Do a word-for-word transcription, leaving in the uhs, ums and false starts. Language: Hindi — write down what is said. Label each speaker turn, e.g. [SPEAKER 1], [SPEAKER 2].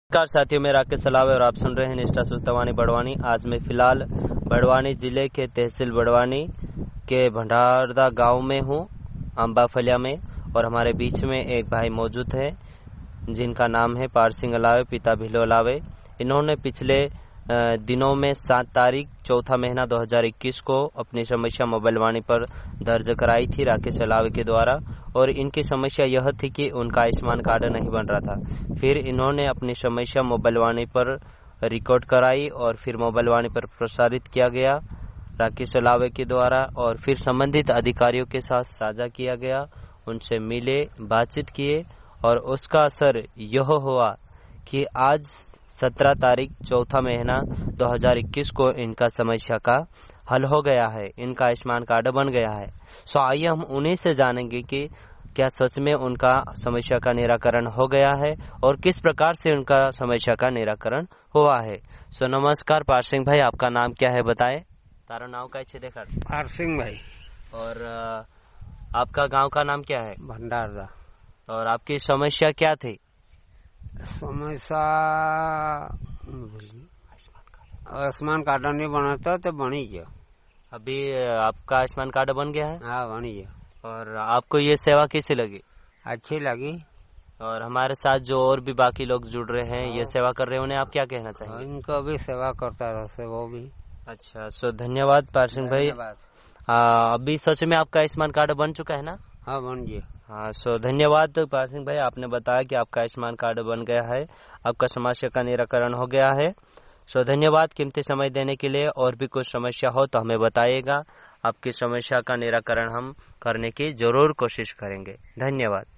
[SPEAKER 1] नमस्कार साथियों, मैं राकेश सलावे और आप सुन रहे हैं निष्ठा सुस्तवानी बड़वानी। आज मैं फिलहाल बड़वानी जिले के तहसील बड़वानी के भंडारदा गांव में हूं, अम्बाफलिया में, और हमारे बीच में एक भाई मौजूद है जिनका नाम है पारसिंह अलावे, पिता भिलो अलावे। इन्होंने पिछले दिनों में सात तारीख चौथा महीना दो हज़ार इक्कीस को अपनी समस्या मोबाइल वाणी पर दर्ज कराई थी राकेश अलावे के द्वारा, और इनकी समस्या यह थी कि उनका आयुष्मान कार्ड नहीं बन रहा था। फिर इन्होंने अपनी समस्या मोबाइल वाणी पर रिकॉर्ड कराई और फिर मोबाइल वाणी पर प्रसारित किया गया राकेश अलावे के द्वारा, और फिर संबंधित अधिकारियों के साथ साझा किया गया, उनसे मिले, बातचीत किए, और उसका असर यह हुआ कि आज सत्रह तारीख चौथा महीना दो हज़ार इक्कीस को इनका समस्या का हल हो गया है, इनका आयुष्मान कार्ड बन गया है। सो आइए हम उन्हीं से जानेंगे कि क्या सच में उनका समस्या का निराकरण हो गया है और किस प्रकार से उनका समस्या का निराकरण हुआ है। सो नमस्कार पारसिंह भाई, आपका नाम क्या है बताए? तारा नाम का इच्छे देखा
[SPEAKER 2] पारसिंह भाई।
[SPEAKER 1] और आपका गांव का नाम क्या है?
[SPEAKER 2] भंडारदा।
[SPEAKER 1] और आपकी समस्या क्या थी?
[SPEAKER 2] समस्या आयुष्मान कार्ड नहीं बना था तो बनी गया।
[SPEAKER 1] अभी आपका आयुष्मान कार्ड बन गया है?
[SPEAKER 2] हाँ, बनी गया।
[SPEAKER 1] और आपको ये सेवा कैसी लगी?
[SPEAKER 2] अच्छी लगी।
[SPEAKER 1] और हमारे साथ जो और भी बाकी लोग जुड़ रहे हैं, ये सेवा कर रहे हैं, उन्हें आप क्या कहना चाहिए?
[SPEAKER 2] इनको भी सेवा करता रहे वो भी।
[SPEAKER 1] अच्छा, सो धन्यवाद पारसिंह भाई। अभी सच में आपका आयुष्मान कार्ड बन चुका है ना?
[SPEAKER 2] हाँ, बन गया।
[SPEAKER 1] हाँ, सो धन्यवाद पारसिंह भाई, आपने बताया कि आपका आयुष्मान कार्ड बन गया है, आपका समस्या का निराकरण हो गया है। सो धन्यवाद कीमती समय देने के लिए। और भी कुछ समस्या हो तो हमें बताइएगा, आपकी समस्या का निराकरण हम करने की जरूर कोशिश करेंगे। धन्यवाद।